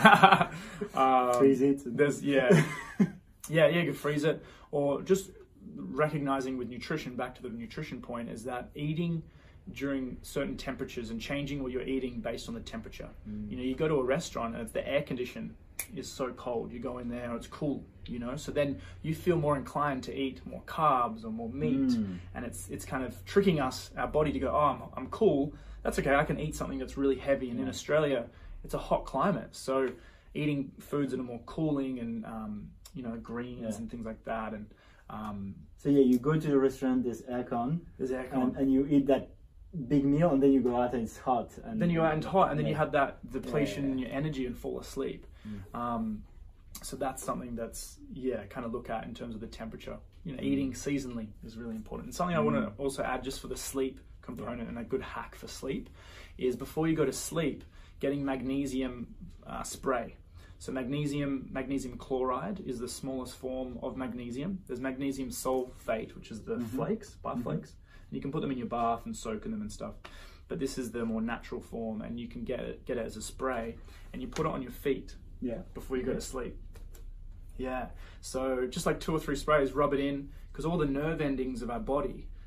um,
freeze it.
There's yeah, yeah, yeah. You can freeze it, or just recognizing with nutrition. Back to the nutrition point is that eating during certain temperatures and changing what you're eating based on the temperature. Mm. You know, you go to a restaurant and it's the air condition is so cold. You go in there, it's cool, you know, so then you feel more inclined to eat more carbs or more meat,
mm.
and it's it's kind of tricking us, our body, to go, oh, I'm, I'm cool, that's okay, I can eat something that's really heavy. And yeah. in Australia, it's a hot climate, so eating foods that are more cooling and, um, you know, greens yeah. and things like that. And um,
so yeah, you go to the restaurant, there's aircon,
there's aircon,
and, and you eat that big meal, and then you go out and it's hot. And
then you go out and it's hot, and then
yeah.
you have that depletion
yeah, yeah.
in your energy and fall asleep.
Mm.
Um, so that's something that's, yeah, kind of look at in terms of the temperature. You know,
mm.
eating seasonally is really important. And something mm. I want to also add just for the sleep component, yeah. and a good hack for sleep, is before you go to sleep, getting magnesium uh, spray. So magnesium, magnesium chloride is the smallest form of magnesium. There's magnesium sulfate, which is the mm-hmm. flakes, bath mm-hmm. flakes. And you can put them in your bath and soak in them and stuff. But this is the more natural form, and you can get it, get it as a spray, and you put it on your feet
yeah.
before you go to sleep. Yeah. So just like two or three sprays, rub it in, because all the nerve endings of our body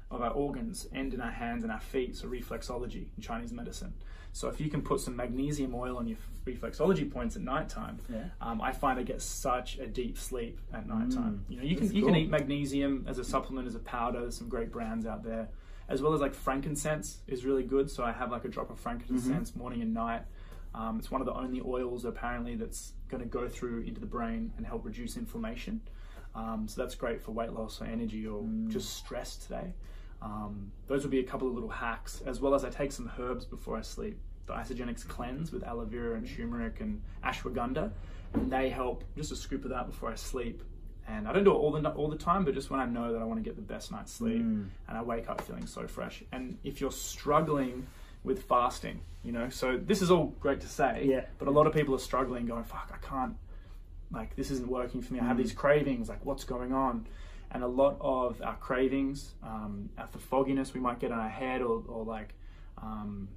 of our organs end in our hands and our feet, so reflexology in Chinese medicine. So if you can put some magnesium oil on your reflexology points at nighttime,
Yeah.
um, I find I get such a deep sleep at nighttime.
Mm,
you know, you can
that's
you
cool.
can eat magnesium as a supplement, as a powder. There's some great brands out there, as well as like frankincense is really good. So I have like a drop of frankincense
Mm-hmm.
morning and night. Um, it's one of the only oils apparently that's going to go through into the brain and help reduce inflammation. Um, so that's great for weight loss or energy or
Mm.
just stress today. Um, those would be a couple of little hacks, as well as I take some herbs before I sleep. The Isogenics cleanse with aloe vera and turmeric and ashwagandha, and they help. Just a scoop of that before I sleep. And I don't do it all the all the time, but just when I know that I want to get the best night's sleep,
Mm.
and I wake up feeling so fresh. And if you're struggling with fasting, you know, so this is all great to say,
Yeah.
but a lot of people are struggling, going, "Fuck, I can't. Like, this isn't working for me. I have
Mm.
these cravings. Like, what's going on?" And a lot of our cravings, um, our the fogginess we might get in our head, or, or like, um,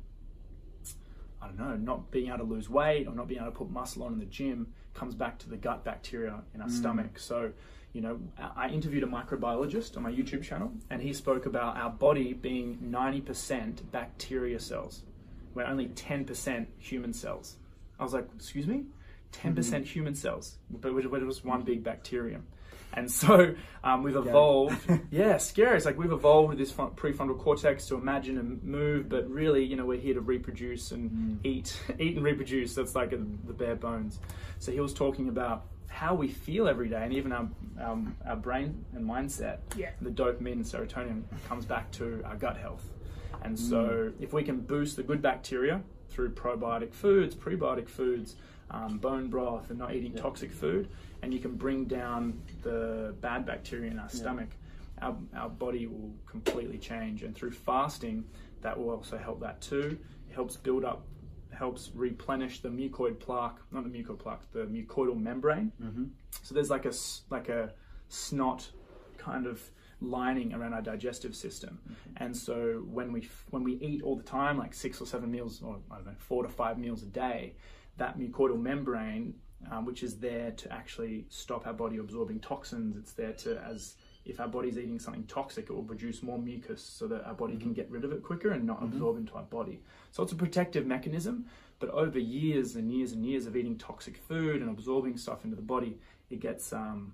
I don't know, not being able to lose weight or not being able to put muscle on in the gym, comes back to the gut bacteria in our
Mm.
stomach. So, you know, I I interviewed a microbiologist on my YouTube channel, and he spoke about our body being ninety percent bacteria cells. We're only ten percent human cells. I was like, excuse me? ten percent
Mm-hmm.
human cells, but it was one big bacterium. And so um, we've evolved, yeah, scary. It's like we've evolved with this front, prefrontal cortex to imagine and move, but really, you know, we're here to reproduce and
Mm.
eat, eat and reproduce. That's like a, the bare bones. So he was talking about how we feel every day, and even our our, our brain and mindset.
Yeah.
The dopamine and serotonin comes back to our gut health. And so if we can boost the good bacteria through probiotic foods, prebiotic foods, um, bone broth, and not eating
Yeah.
toxic food, and you can bring down the bad bacteria in our
Yeah.
stomach, our, our body will completely change. And through fasting, that will also help that too. It helps build up, helps replenish the mucoid plaque, not the mucoid plaque, the mucoidal membrane.
Mm-hmm.
So there's like a, s- like a snot kind of lining around our digestive system.
Mm-hmm.
And so when we f- when we eat all the time, like six or seven meals, or I don't know, four to five meals a day, that mucoidal membrane, um, which is there to actually stop our body absorbing toxins, it's there to, as if our body's eating something toxic, it will produce more mucus so that our body can get rid of it quicker and not
Mm-hmm.
absorb into our body. So it's a protective mechanism, but over years and years and years of eating toxic food and absorbing stuff into the body, it gets um,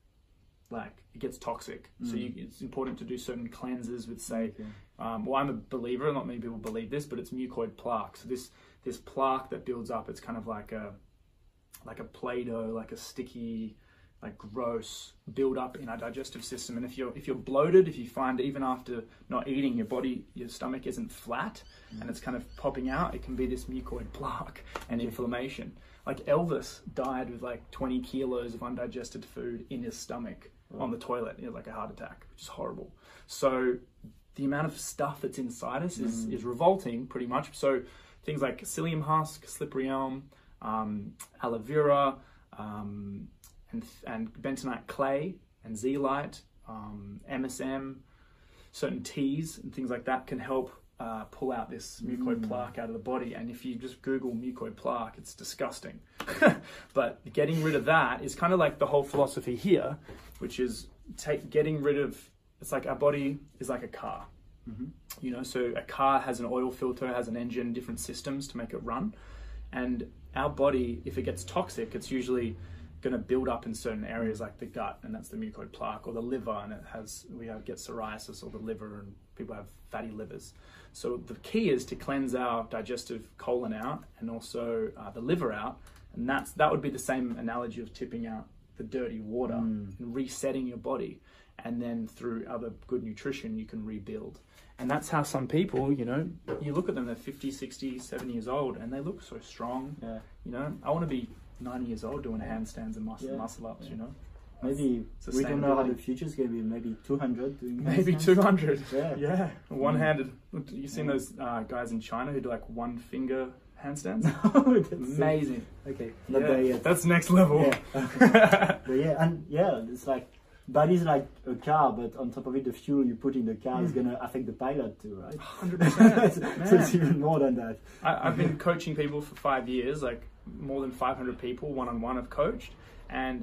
like it gets toxic. So you, it's important to do certain cleanses with, say,
Okay.
um, well, I'm a believer, not many people believe this, but it's mucoid plaque. So this this plaque that builds up, it's kind of like a like a Play-Doh, like a sticky, like gross build up in our digestive system. And if you're if you're bloated, if you find even after not eating, your body, your stomach isn't flat and it's kind of popping out, it can be this mucoid plaque and inflammation. Like Elvis died with like twenty kilos of undigested food in his stomach on the toilet. He had like a heart attack, which is horrible. So the amount of stuff that's inside us is, is revolting pretty much. So things like psyllium husk, slippery elm, um, aloe vera, um, and, and bentonite clay and zeolite, um, M S M, certain teas and things like that can help uh, pull out this mucoid
Mm.
plaque out of the body. And if you just Google mucoid plaque, it's disgusting. But getting rid of that is kind of like the whole philosophy here, which is take getting rid of, it's like our body is like a car.
Mm-hmm.
You know, so a car has an oil filter, has an engine, different systems to make it run. And our body, if it gets toxic, it's usually going to build up in certain areas like the gut, and that's the mucoid plaque, or the liver, and it has, we have, get psoriasis, or the liver, and people have fatty livers. So the key is to cleanse our digestive colon out and also uh, the liver out. And that's that would be the same analogy of tipping out the dirty water
Mm.
and resetting your body. And then through other good nutrition, you can rebuild. And that's how some people, you know, you look at them, they're fifty, sixty, seventy years old, and they look so strong.
Yeah.
You know, I want to be ninety years old doing handstands and muscle,
Yeah.
muscle ups, you know.
Maybe we don't know how the
Sustainability.
future's gonna be. Maybe two hundred doing
Maybe
handstands.
two hundred.
Yeah.
Yeah. One-handed. You seen those uh, guys in China who do like one finger handstands?
Oh, that's so-
Amazing.
Okay, not
Yeah,
there yet.
That's next level.
Yeah. But yeah, and yeah, it's like body's like a car, but on top of it, the fuel you put in the car is gonna affect the pilot too, right?
one hundred percent.
so, so it's even more than that.
I, I've been coaching people for five years, like more than five hundred people one-on-one I've coached. And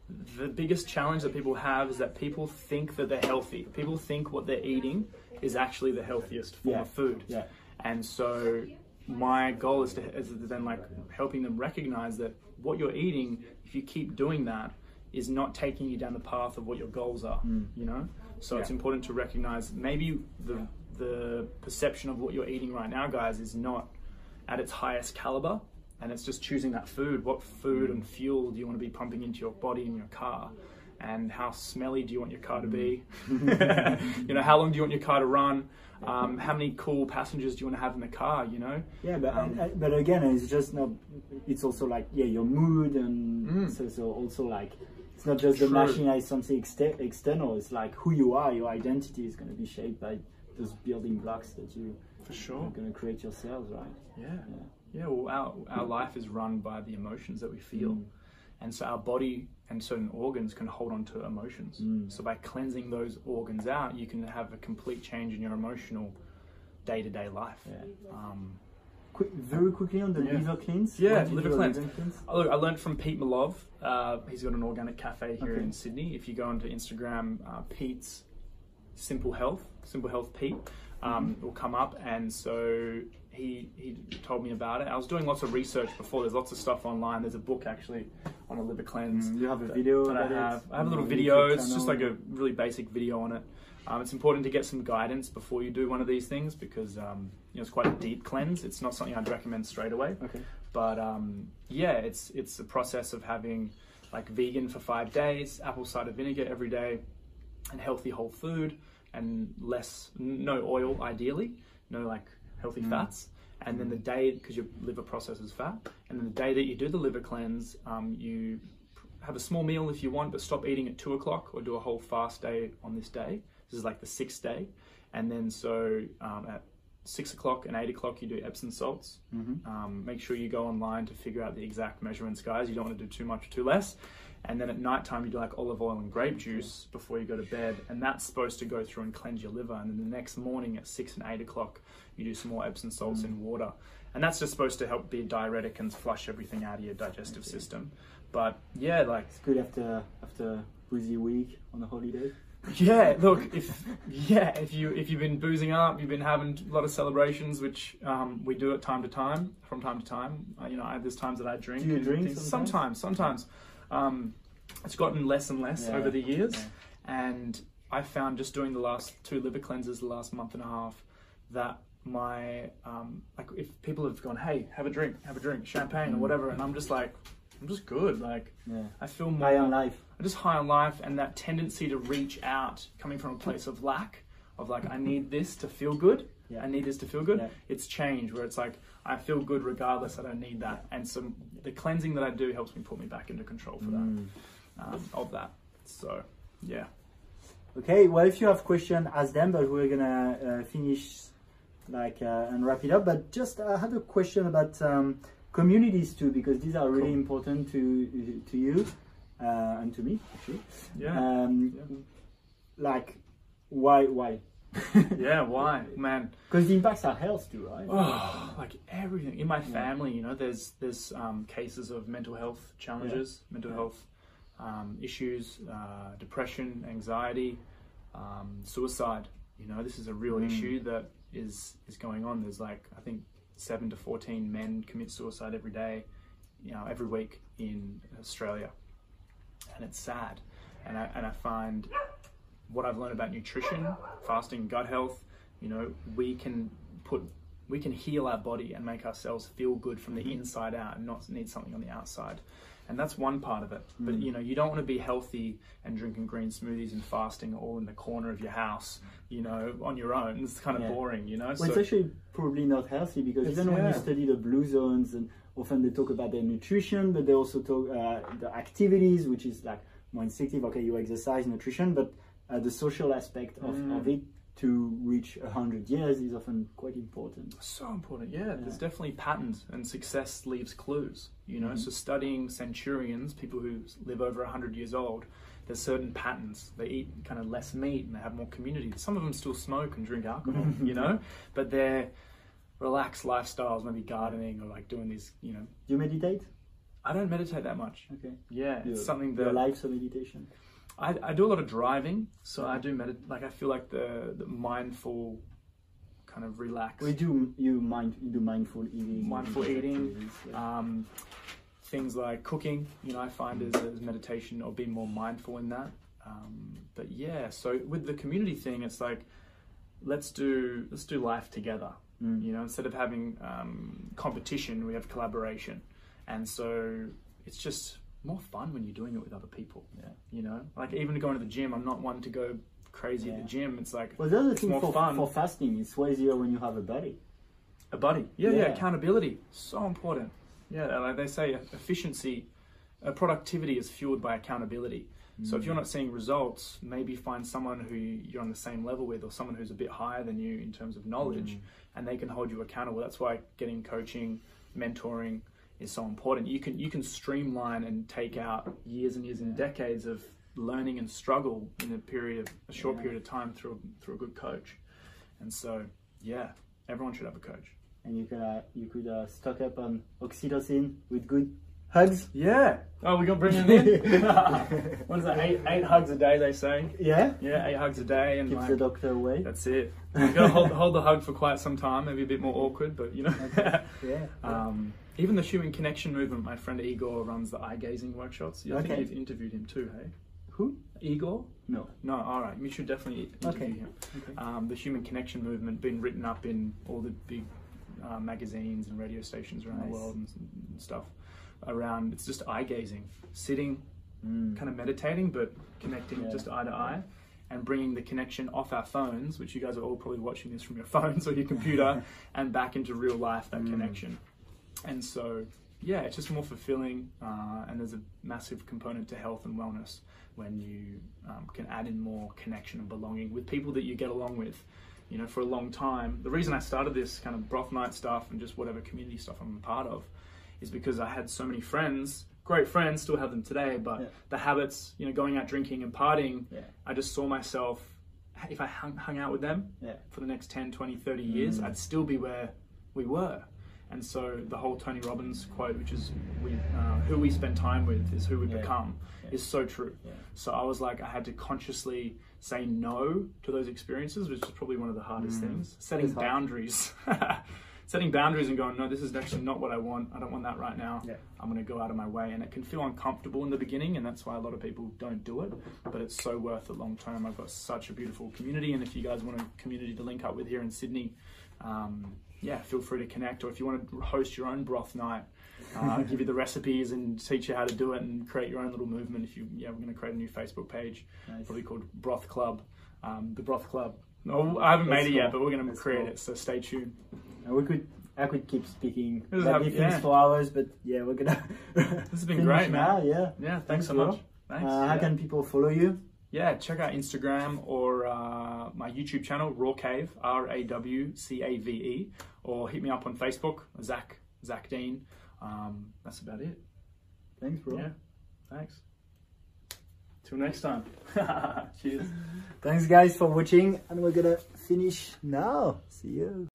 the biggest challenge that people have is that people think that they're healthy. People think what they're eating is actually the healthiest form
Yeah.
of food.
Yeah.
And so my goal is to, is to then like helping them recognize that what you're eating, if you keep doing that, is not taking you down the path of what your goals are,
Mm.
you know? So
Yeah.
it's important to recognize maybe the, the perception of what you're eating right now, guys, is not at its highest caliber. And it's just choosing that food. What food and fuel do you want to be pumping into your body and your car? And how smelly do you want your car to be? You know, how long do you want your car to run? Um, how many cool passengers do you want to have in the car, you know?
Yeah, but
Um,
uh, but again, it's just not. It's also like yeah, your mood and
Mm.
so, so also like it's not just the
True.
machine as something exter- external. It's like who you are. Your identity is going to be shaped by those building blocks that you
For
are
sure.
going to create yourselves, right?
Yeah.
Yeah.
Yeah, well, our, our life is run by the emotions that we feel.
Mm.
And so our body and certain organs can hold on to emotions.
Mm.
So by cleansing those organs out, you can have a complete change in your emotional day-to-day life.
Yeah.
Um,
Quick, very quickly on the
Yeah.
liver cleanse.
Yeah,
Why did you
liver
do a
cleanse.
liver cleanse?
Oh, look, I learned from Pete Malov. Uh, he's got an organic cafe here
Okay.
in Sydney. If you go onto Instagram, uh, Pete's Simple Health, Simple Health Pete, um,
Mm-hmm.
will come up. And so he he told me about it. I was doing lots of research before. There's lots of stuff online. There's a book actually on a liver cleanse.
Mm, you have a
that-
video
that I
about it
have. I have a
on
little
your
video.
YouTube
It's just
channel?
like a really basic video on it. Um, it's important to get some guidance before you do one of these things because um, you know it's quite a deep cleanse. It's not something I'd recommend straight away.
Okay.
But um, yeah, it's it's a process of having like vegan for five days, apple cider vinegar every day, and healthy whole food and less no oil ideally, no like healthy
Mm.
fats. And then the day, because your liver processes fat, and then the day that you do the liver cleanse, um, you have a small meal if you want, but stop eating at two o'clock or do a whole fast day on this day. This is like the sixth day. And then so um, at six o'clock and eight o'clock, you do Epsom salts.
Mm-hmm.
Um, make sure you go online to figure out the exact measurements, guys. You don't want to do too much or too less. And then at night time, you do like olive oil and grape juice before you go to bed. And that's supposed to go through and cleanse your liver. And then the next morning at six and eight o'clock, you do some more Epsom salts
Mm.
in water. And that's just supposed to help be a diuretic and flush everything out of your digestive system. But yeah, like,
It's good after after busy week on a holiday.
yeah, look, if yeah, if you if you've been boozing up, you've been having a lot of celebrations, which um, we do at time to time, from time to time. Uh, you know, I, there's times that I drink.
Do you
and
drink
things.
sometimes?
Sometimes, sometimes. Um, it's gotten less and less
Yeah,
over the years,
yeah.
and I found just doing the last two liver cleanses, the last month and a half, that my um, like if people have gone, hey, have a drink, have a drink, champagne or
Mm.
whatever, and I'm just like, I'm just good, like.
Yeah.
I feel more
High on life.
I'm just high on life, and that tendency to reach out coming from a place of lack of like I need this to feel good.
Yeah.
I need this to feel good.
Yeah.
It's changed where it's like I feel good regardless. I don't need that, and so the cleansing that I do helps me put me back into control for
Mm.
that um, of that. So yeah,
Okay, well, if you have questions, ask them, but we're gonna uh, finish like uh, and wrap it up. But just I have a question about um, communities too, because these are really
Cool.
important to to you uh, and to me actually.
yeah,
Um, Like, why why?
yeah. Why, man?
Because the impacts are health too, right?
Oh, like everything in my family, you know, there's there's um, cases of mental health challenges, mental
Yeah.
health um, issues, uh, depression, anxiety, um, suicide. You know, this is a real
Mm.
issue that is is going on. There's like I think seven to fourteen men commit suicide every day, you know, every week in Australia, and it's sad. And I and I find what I've learned about nutrition, fasting, gut health, you know, we can put, we can heal our body and make ourselves feel good from the inside out and not need something on the outside. And that's one part of it. But,
Mm.
you know, you don't want to be healthy and drinking green smoothies and fasting all in the corner of your house, you know, on your own. It's kind of
Yeah.
boring, you know?
Well,
So,
it's actually probably not healthy because
It's-
even when you
yeah.
study the blue zones, and often they talk about their nutrition, but they also talk uh, the activities, which is like more instinctive. Okay, you exercise, nutrition, but uh, the social aspect of,
Mm.
of it to reach a hundred years is often quite important.
so important, yeah. There's definitely patterns, and success leaves clues, you know?
Mhm.
So studying centurions, people who live over one hundred years old, there's certain patterns. They eat kind of less meat and they have more community. Some of them still smoke and drink alcohol, you know? But they're relaxed lifestyles, maybe gardening or like doing these, you know.
Do you meditate?
I don't meditate that much.
Okay.
Yeah, it's
Your,
something that
your life's a meditation.
I, I do a lot of driving, so
Okay.
I do medit. Like I feel like the the mindful, kind of relax.
We do you mind you do mindful eating.
Mindful eating.
activities, yeah.
Um, things like cooking, you know, I find as, as meditation or being more mindful in that. Um, but yeah, so with the community thing, it's like let's do let's do life together.
Mm.
You know, instead of having um, competition, we have collaboration, and so it's just more fun when you're doing it with other people.
Yeah.
You know, like even going to the gym, I'm not one to go crazy
Yeah.
at the gym. It's like
Well, the other
it's
thing
more
for,
fun.
for fasting, it's way easier when you have a buddy.
A buddy. Yeah, yeah,
Yeah.
accountability. So important. Yeah, like they say, efficiency, uh, productivity is fueled by accountability. Mm. So if you're not seeing results, maybe find someone who you're on the same level with or someone who's a bit higher than you in terms of knowledge mm. and they can hold you accountable. That's why getting coaching, mentoring is so important. You can you can streamline and take out years and years and decades of learning and struggle in a period of a short
Yeah.
period of time through through a good coach. And so, yeah, everyone should have a coach.
And you could uh, you could uh, stock up on oxytocin with good hugs.
Yeah. Oh, we got to bring them in. What is that? Eight eight hugs a day, they say.
Yeah.
Yeah, eight hugs a day, and
Keeps
like,
the doctor away.
that's it. You got to hold hold the hug for quite some time. Maybe a bit more awkward, but you know.
Okay. Yeah.
Um, even the human connection movement. My friend Igor runs the eye gazing workshops. I
Okay.
think you've interviewed him too, hey?
Who?
Igor?
No.
No, all right. You should definitely interview
Okay.
him.
Okay.
Um, the human connection movement, been written up in all the big uh, magazines and radio stations around
Nice.
the world and, and stuff. Around, it's just eye gazing, sitting,
Mm.
kind of meditating, but connecting
Yeah.
just eye to eye, and bringing the connection off our phones, which you guys are all probably watching this from your phones or your computer, and back into real life, that
Mm.
connection. And so, yeah, it's just more fulfilling, uh, and there's a massive component to health and wellness when you um, can add in more connection and belonging with people that you get along with. You know, for a long time, the reason I started this kind of broth night stuff and just whatever community stuff I'm a part of is because I had so many friends, great friends, still have them today, but
Yeah.
the habits, you know, going out drinking and partying,
Yeah.
I just saw myself, if I hung, hung out with them
Yeah.
for the next ten, twenty, thirty years,
Mm.
I'd still be where we were. And so the whole Tony Robbins quote, which is we, uh, who we spend time with is who we
Yeah.
become,
Yeah.
is so true.
Yeah.
So I was like, I had to consciously say no to those experiences, which is probably one of the hardest
Mm.
things. Setting
It's hard.
boundaries. Setting boundaries and going, no, this is actually not what I want. I don't want that right now.
Yeah.
I'm going to go out of my way. And it can feel uncomfortable in the beginning, and that's why a lot of people don't do it. But it's so worth it long term. I've got such a beautiful community. And if you guys want a community to link up with here in Sydney, um, yeah, feel free to connect. Or if you want to host your own broth night, uh, I'll give you the recipes and teach you how to do it and create your own little movement. If you, yeah, we're going to create a new Facebook page,
Nice.
probably called Broth Club. Um, the Broth Club. No, I haven't
That's
made it yet,
cool.
but we're going to
That's
create
cool.
it. So stay tuned.
And we could, I could keep speaking
This is
about
how-
these
yeah.
things for hours, but yeah, we're gonna.
This has been
finish
great,
now.
man.
Yeah.
Yeah, thanks,
Thanks,
so
bro.
much. Thanks.
Uh, how
yeah.
can people follow you?
Yeah, check out Instagram or uh, my YouTube channel, Raw Cave, R A W C A V E, or hit me up on Facebook, Zach, Zach Dean. Um, that's about it.
Thanks, bro.
Yeah, thanks. Till next time. Cheers.
Thanks, guys, for watching, and we're gonna finish now. See you.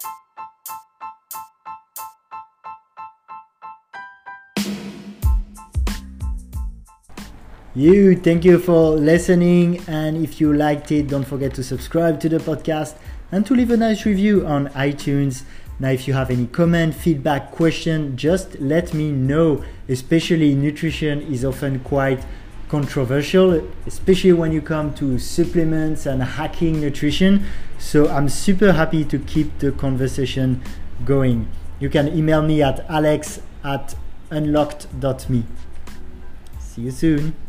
You, thank you for listening, and if you liked it, don't forget to subscribe to the podcast and to leave a nice review on iTunes. Now, if you have any comment, feedback, question, just let me know. Especially nutrition is often quite controversial, especially when you come to supplements and hacking nutrition. So I'm super happy to keep the conversation going. You can email me at alex at unlocked dot me. See you soon.